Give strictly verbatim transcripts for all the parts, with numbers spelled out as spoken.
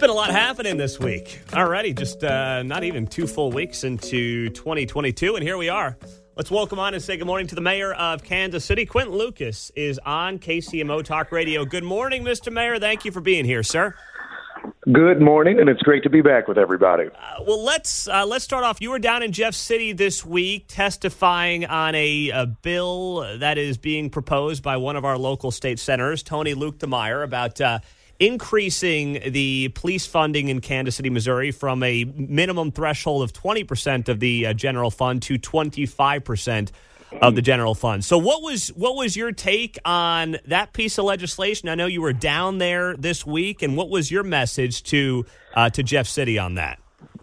been a lot happening this week. Already, just uh, not even two full weeks into twenty twenty-two, and here we are. Let's welcome on and say good morning to the mayor of Kansas City. Quentin Lucas is on K C M O Talk Radio. Good morning, Mister Mayor. Thank you for being here, sir. Good morning, and it's great to be back with everybody. Uh, well, let's uh, let's start off. You were down in Jeff City this week testifying on a, a bill that is being proposed by one of our local state senators, Tony Luke DeMeyer, about uh, increasing the police funding in Kansas City, Missouri, from a minimum threshold of twenty percent of the uh, general fund to twenty-five percent of the general fund. So what was what was your take on that piece of legislation? I know you were down there this week, and what was your message to uh, to Jeff City on that?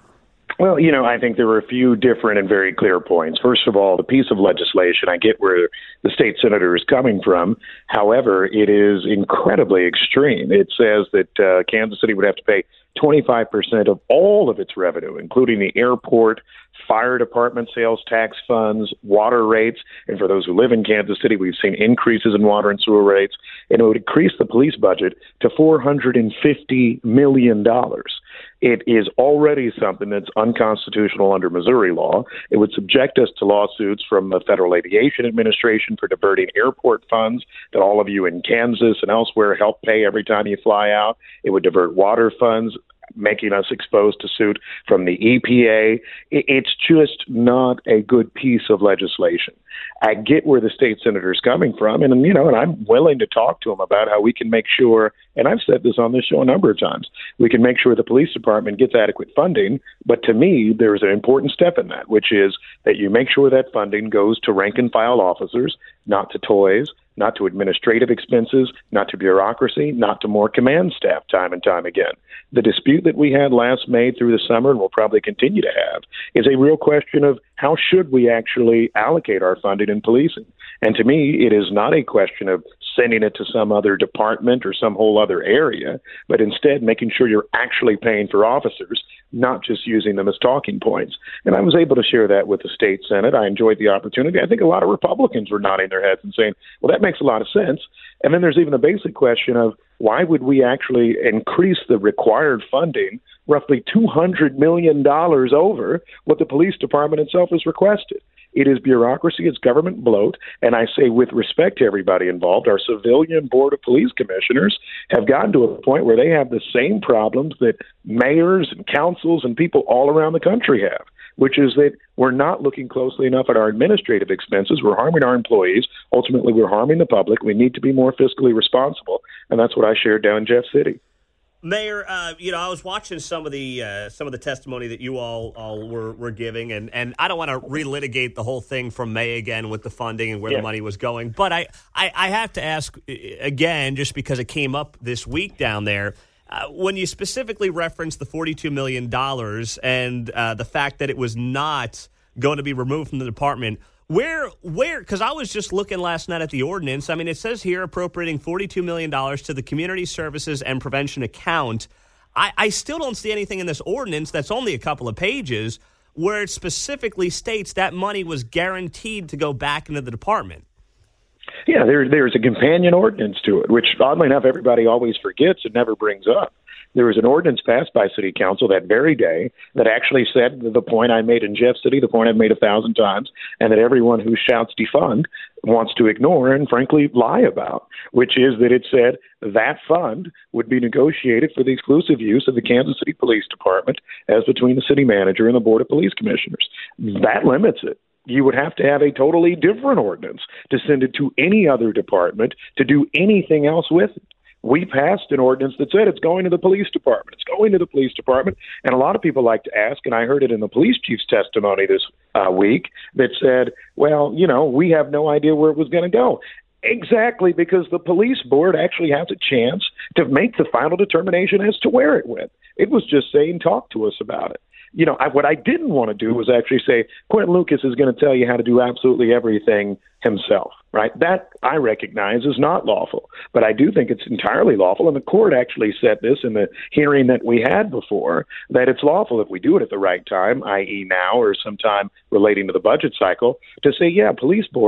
Well, you know, I think there were a few different and very clear points. First of all, the piece of legislation, I get where the state senator is coming from. However, it is incredibly extreme. It says that uh, Kansas City would have to pay twenty-five percent of all of its revenue, including the airport, fire department sales tax funds, water rates. And for those who live in Kansas City, we've seen increases in water and sewer rates. And it would increase the police budget to four hundred fifty million dollars. It is already something that's unconstitutional under Missouri law. It would subject us to lawsuits from the Federal Aviation Administration for diverting airport funds that all of you in Kansas and elsewhere help pay every time you fly out. It would divert water funds, making us exposed to suit from the E P A. It's just not a good piece of legislation. I get where the state senator is coming from, and you know, and I'm willing to talk to him about how we can make sure, and I've said this on this show a number of times, we can make sure the police department gets adequate funding. But to me, there's an important step in that, which is that you make sure that funding goes to rank and file officers, not to toys, not to administrative expenses, not to bureaucracy, not to more command staff time and time again. The dispute that we had last May through the summer, and will probably continue to have, is a real question of how should we actually allocate our funding in policing. And to me, it is not a question of sending it to some other department or some whole other area, but instead making sure you're actually paying for officers, not just using them as talking points. And I was able to share that with the state Senate. I enjoyed the opportunity. I think a lot of Republicans were nodding their heads and saying, well, that makes a lot of sense. And then there's even the basic question of why would we actually increase the required funding roughly two hundred million dollars over what the police department itself has requested? It is bureaucracy, it's government bloat, and I say with respect to everybody involved, our civilian board of police commissioners have gotten to a point where they have the same problems that mayors and councils and people all around the country have, which is that we're not looking closely enough at our administrative expenses. We're harming our employees. Ultimately, we're harming the public. We need to be more fiscally responsible, and that's what I shared down in Jeff City. Mayor, uh, you know, I was watching some of the uh, some of the testimony that you all, all were, were giving, and, and I don't want to relitigate the whole thing from May again with the funding and where yeah. the money was going, but I, I, I have to ask again, just because it came up this week down there, uh, when you specifically referenced the forty-two million dollars and uh, the fact that it was not going to be removed from the department, Where, where, because I was just looking last night at the ordinance. I mean, it says here appropriating forty-two million dollars to the Community Services and Prevention account. I, I still don't see anything in this ordinance that's only a couple of pages where it specifically states that money was guaranteed to go back into the department. Yeah, there, there's a companion ordinance to it, which oddly enough, everybody always forgets and never brings up. There was an ordinance passed by City Council that very day that actually said the point I made in Jeff City, the point I've made a thousand times, and that everyone who shouts defund wants to ignore and frankly lie about, which is that it said that fund would be negotiated for the exclusive use of the Kansas City Police Department as between the city manager and the Board of Police Commissioners. That limits it. You would have to have a totally different ordinance to send it to any other department to do anything else with it. We passed an ordinance that said it's going to the police department. It's going to the police department. And a lot of people like to ask, and I heard it in the police chief's testimony this uh, week, that said, well, you know, we have no idea where it was going to go. Exactly, because the police board actually has a chance to make the final determination as to where it went. It was just saying, talk to us about it. You know, I, what I didn't want to do was actually say, Quentin Lucas is going to tell you how to do absolutely everything himself, right? That I recognize is not lawful, but I do think it's entirely lawful. And the court actually said this in the hearing that we had before, that it's lawful if we do it at the right time, that is now or sometime relating to the budget cycle, to say, yeah, police board,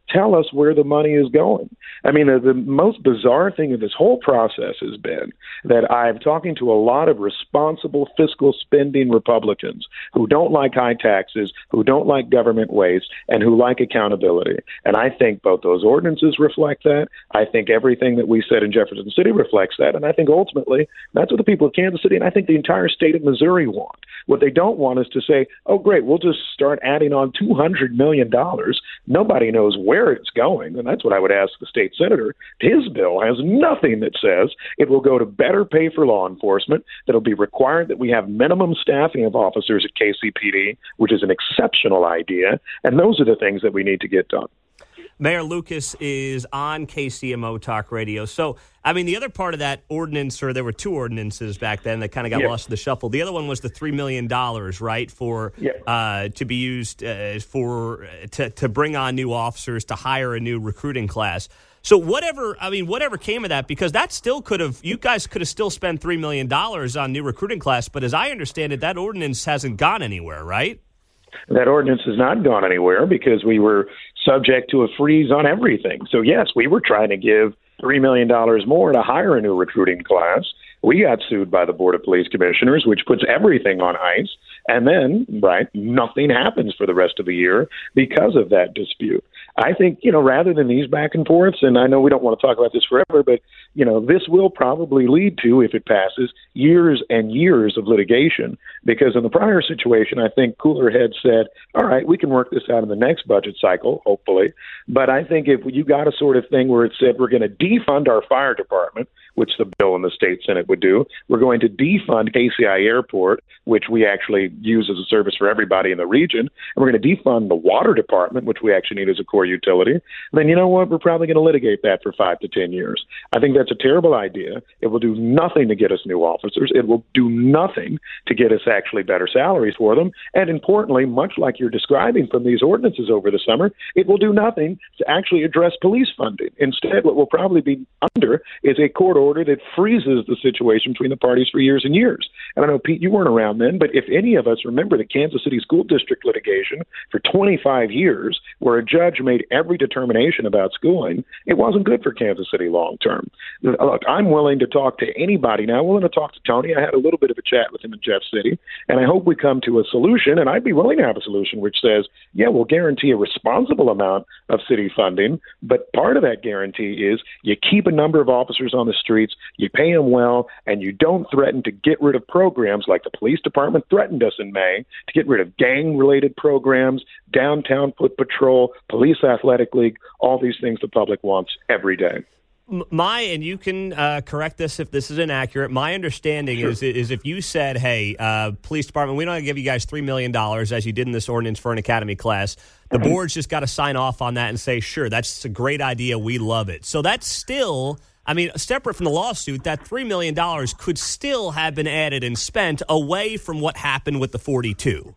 tell us where the money is going. I mean, the, the most bizarre thing of this whole process has been that I'm talking to a lot of responsible fiscal spending Republicans who don't like high taxes, who don't like government waste, and who like accountability. And I think both those ordinances reflect that. I think everything that we said in Jefferson City reflects that. And I think ultimately that's what the people of Kansas City and I think the entire state of Missouri want. What they don't want is to say, oh, great, we'll just start adding on two hundred million dollars. Nobody knows where it's going. And that's what I would ask the state senator. His bill has nothing that says it will go to better pay for law enforcement, that it'll be required that we have minimum staffing of officers at K C P D, which is an exceptional idea. And those are the things that we need to get done. Mayor Lucas is on K C M O Talk Radio. So, I mean, the other part of that ordinance, or there were two ordinances back then that kind of got yep. lost in the shuffle. The other one was the three million dollars, right, for yep. uh, to be used uh, for to, to bring on new officers, to hire a new recruiting class. So whatever, I mean, whatever came of that, because that still could have, you guys could have still spent three million dollars on new recruiting class. But as I understand it, that ordinance hasn't gone anywhere, right? That ordinance has not gone anywhere because we were subject to a freeze on everything. So, yes, we were trying to give three million dollars more to hire a new recruiting class. We got sued by the Board of Police Commissioners, which puts everything on ice. And then, right, nothing happens for the rest of the year because of that dispute. I think, you know, rather than these back and forths, and I know we don't want to talk about this forever, but, you know, this will probably lead to, if it passes, years and years of litigation. Because in the prior situation, I think cooler heads said, all right, we can work this out in the next budget cycle, hopefully. But I think if you got a sort of thing where it said we're going to defund our fire department, which the bill in the state Senate would do, we're going to defund K C I Airport, which we actually use as a service for everybody in the region, and we're going to defund the water department, which we actually need as a core utility, then you know what? We're probably going to litigate that for five to ten years. I think that's a terrible idea. It will do nothing to get us new officers. It will do nothing to get us actually better salaries for them. And importantly, much like you're describing from these ordinances over the summer, it will do nothing to actually address police funding. Instead, what we'll probably be under is a court order that freezes the situation between the parties for years and years. And I know, Pete, you weren't around then, but if any of us remember the Kansas City School District litigation for twenty-five years, where a judge made every determination about schooling, it wasn't good for Kansas City long term. Look, I'm willing to talk to anybody now. I'm willing to talk to Tony. I had a little bit of a chat with him in Jeff City, and I hope we come to a solution, and I'd be willing to have a solution which says, yeah, we'll guarantee a responsible amount of city funding, but part of that guarantee is you keep a number of officers on the streets, you pay them well, and you don't threaten to get rid of programs like the police department threatened us in May to get rid of gang-related programs, downtown foot patrol, police athletic league, all these things the public wants every day. My, and you can uh, correct this if this is inaccurate, my understanding sure. is is if you said, hey, uh, police department, we don't want to give you guys three million dollars as you did in this ordinance for an academy class, the mm-hmm. board's just got to sign off on that and say, sure, that's a great idea, we love it. So that's still, I mean, separate from the lawsuit, that three million dollars could still have been added and spent away from what happened with the forty-two.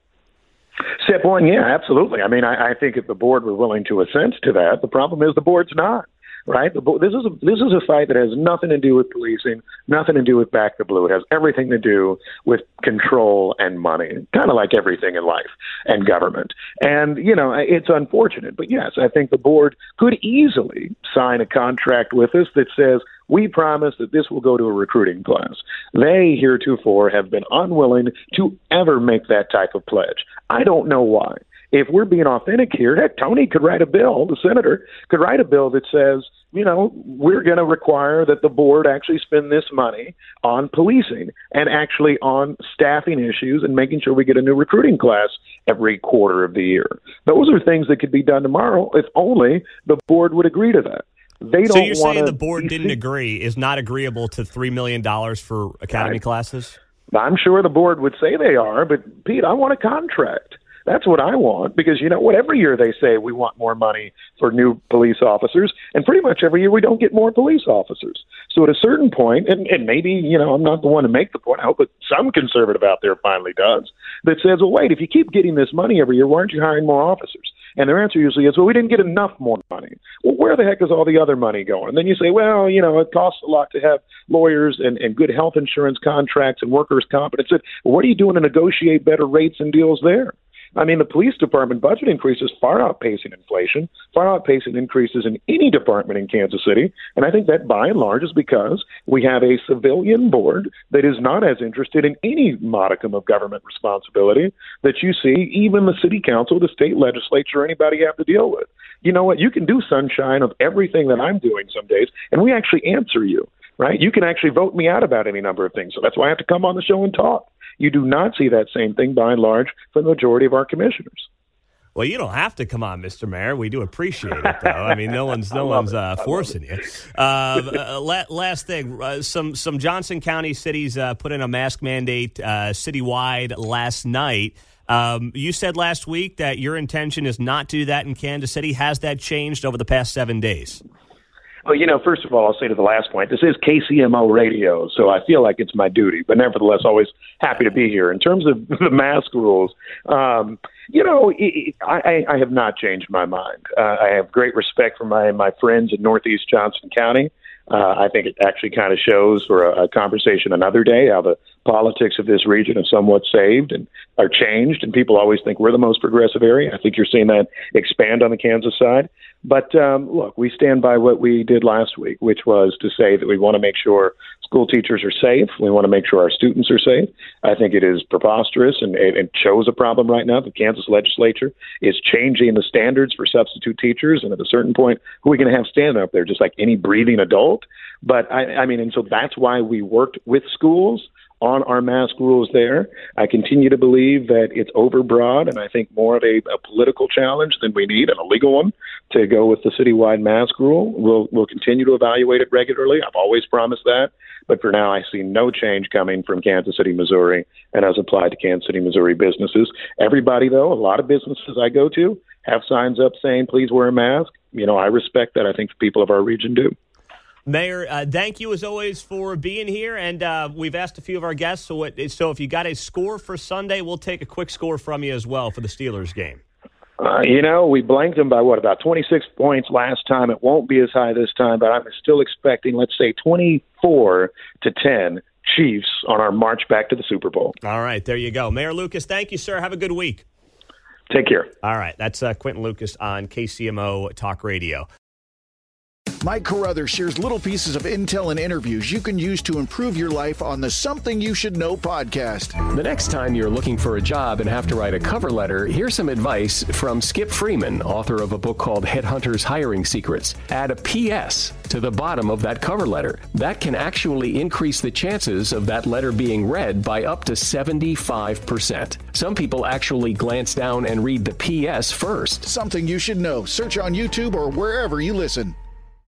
Step one, yeah, absolutely. I mean, I, I think if the board were willing to assent to that, the problem is the board's not. Right? The, this is a this is a fight that has nothing to do with policing, nothing to do with Back the Blue. It has everything to do with control and money, kind of like everything in life and government. And, you know, it's unfortunate. But, yes, I think the board could easily sign a contract with us that says, we promise that this will go to a recruiting class. They heretofore have been unwilling to ever make that type of pledge. I don't know why. If we're being authentic here, heck, Tony could write a bill, the senator could write a bill that says, you know, we're going to require that the board actually spend this money on policing and actually on staffing issues and making sure we get a new recruiting class every quarter of the year. Those are things that could be done tomorrow if only the board would agree to that. They so don't you're saying wanna, the board didn't agree, is not agreeable to three million dollars for academy I, classes? I'm sure the board would say they are, but, Pete, I want a contract. That's what I want, because, you know what, every year they say we want more money for new police officers, and pretty much every year we don't get more police officers. So at a certain point, and, and maybe, you know, I'm not the one to make the point, I hope that some conservative out there finally does, that says, well, wait, if you keep getting this money every year, why aren't you hiring more officers? And their answer usually is, well, we didn't get enough more money. Well, where the heck is all the other money going? And then you say, well, you know, it costs a lot to have lawyers and, and good health insurance contracts and workers' comp. And it said, well, what are you doing to negotiate better rates and deals there? I mean, the police department budget increases far outpacing inflation, far outpacing increases in any department in Kansas City. And I think that by and large is because we have a civilian board that is not as interested in any modicum of government responsibility that you see even the city council, the state legislature, anybody have to deal with. You know what? You can do sunshine of everything that I'm doing some days, and we actually answer you, right? You can actually vote me out about any number of things. So that's why I have to come on the show and talk. You do not see that same thing, by and large, for the majority of our commissioners. Well, you don't have to come on, Mister Mayor. We do appreciate it, though. I mean, no one's no one's uh, forcing you. Uh, uh, la- last thing, uh, some some Johnson County cities uh, put in a mask mandate uh, citywide last night. Um, you said last week that your intention is not to do that in Kansas City. Has that changed over the past seven days? Well, you know, first of all, I'll say to the last point, this is K C M O radio, so I feel like it's my duty, but nevertheless, always happy to be here. In terms of the mask rules, um, you know, it, I, I have not changed my mind. Uh, I have great respect for my, my friends in Northeast Johnson County. Uh, I think it actually kind of shows for a, a conversation another day how the politics of this region have somewhat saved and are changed, and people always think we're the most progressive area. I think you're seeing that expand on the Kansas side. But um, look, we stand by what we did last week, which was to say that we want to make sure school teachers are safe. We want to make sure our students are safe. I think it is preposterous, and it, it shows a problem right now. The Kansas legislature is changing the standards for substitute teachers, and at a certain point, who are we going to have stand up there, just like any breathing adult? But I, I mean, and so that's why we worked with schools on our mask rules there. I continue to believe that it's overbroad, and I think more of a, a political challenge than we need, and a legal one, to go with the citywide mask rule. We'll, we'll continue to evaluate it regularly. I've always promised that. But for now, I see no change coming from Kansas City, Missouri, and as applied to Kansas City, Missouri businesses. Everybody, though, a lot of businesses I go to have signs up saying, please wear a mask. You know, I respect that. I think the people of our region do. Mayor, uh, thank you as always for being here, and uh, we've asked a few of our guests, so, what, so if you got a score for Sunday, we'll take a quick score from you as well for the Steelers game. Uh, you know, we blanked them by, what, about twenty-six points last time. It won't be as high this time, but I'm still expecting, let's say, twenty-four to ten Chiefs on our march back to the Super Bowl. All right, there you go. Mayor Lucas, thank you, sir. Have a good week. Take care. All right, that's uh, Quentin Lucas on K C M O Talk Radio. Mike Carruthers shares little pieces of intel and interviews you can use to improve your life on the Something You Should Know podcast. The next time you're looking for a job and have to write a cover letter, here's some advice from Skip Freeman, author of a book called Headhunters Hiring Secrets. Add a P S to the bottom of that cover letter. That can actually increase the chances of that letter being read by up to seventy-five percent. Some people actually glance down and read the P S first. Something You Should Know. Search on YouTube or wherever you listen.